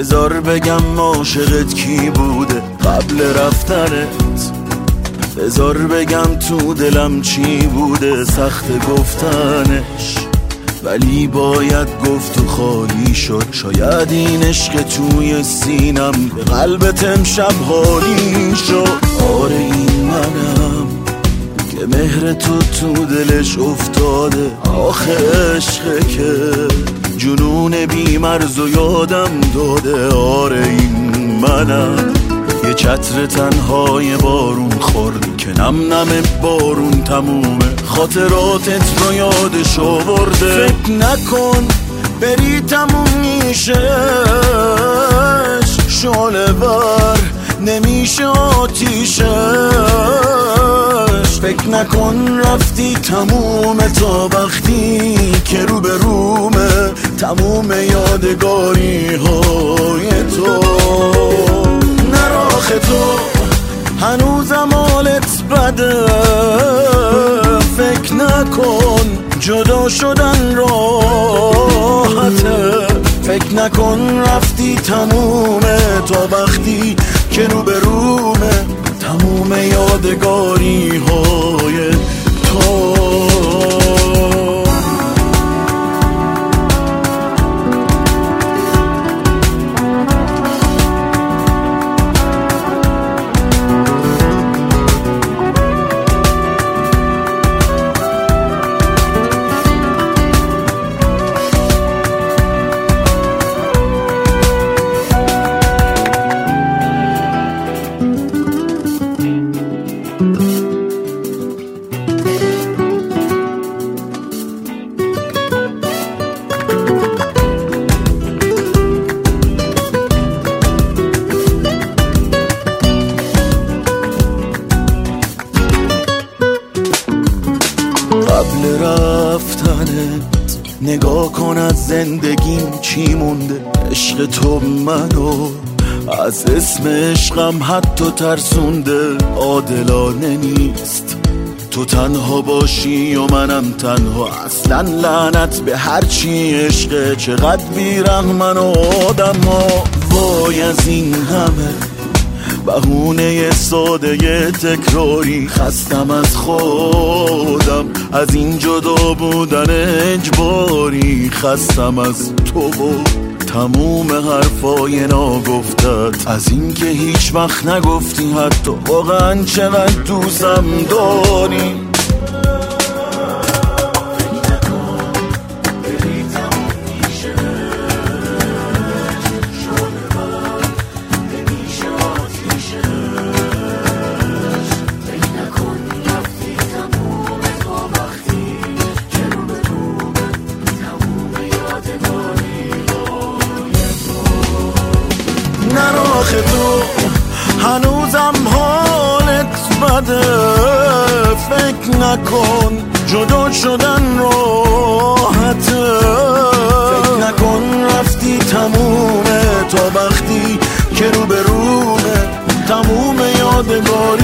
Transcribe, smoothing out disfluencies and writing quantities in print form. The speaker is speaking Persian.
بذار بگم عاشقت کی بوده قبل رفتنت، بذار بگم تو دلم چی بوده سخت گفتنش، ولی باید گفت و خالی شد. شاید این عشق توی سینم به قلبت امشب حالی شد. آره این منم که مهر تو دلش افتاده، آخه عشقه که جنون بی‌مرز و یادم داده. آره این منم یه چتر تنهای بارون خورد که نم نم بارون تمومه، خاطراتت رو یادش آورده. فکر نکن بری تموم میشهش، شعله ور نمیشه آتیشش. فکر نکن رفتی تمومه تا وقتی که رو به رومه تموم یادگاری های تو. نراخ تو هنوزم حالت بده، فکر نکن جدا شدن راحته. فکر نکن رفتی تمومه تا وقتی که رو به رومه تموم یادگاری های تو. قبل رفتنت نگاه کن از زندگیم چی مونده. عشق تو منو از اسم عشقم حتی ترسونده. عادلانه نیست تو تنها باشی و منم تنها، اصلا لعنت به هرچی عشقه. چقدر بیرحمن و آدم ها، وای از این همه بهونه ساده تکراری. خستم از خودم از این جدا بودن اجباری، خستم از تو و تموم حرفای ناگفتت، از این که هیچ وقت نگفتی حتی واقعا چقدر دوستم داری. نراخ تو هنوزم حالت بده، فکر نکن جدا شدن راحته. فکر نکن رفتی تمومه تا وقتی که رو به رومه تموم یادگاری